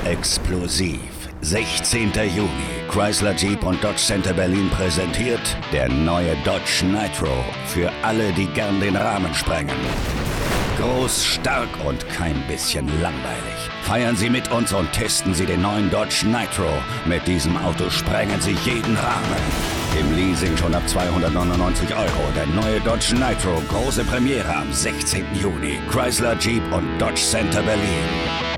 Explosiv. 16. Juni. Chrysler, Jeep und Dodge Center Berlin präsentiert der neue Dodge Nitro. Für alle, die gern den Rahmen sprengen. Groß, stark und kein bisschen langweilig. Feiern Sie mit uns und testen Sie den neuen Dodge Nitro. Mit diesem Auto sprengen Sie jeden Rahmen. Im Leasing schon ab 299 €. Der neue Dodge Nitro. Große Premiere am 16. Juni. Chrysler, Jeep und Dodge Center Berlin.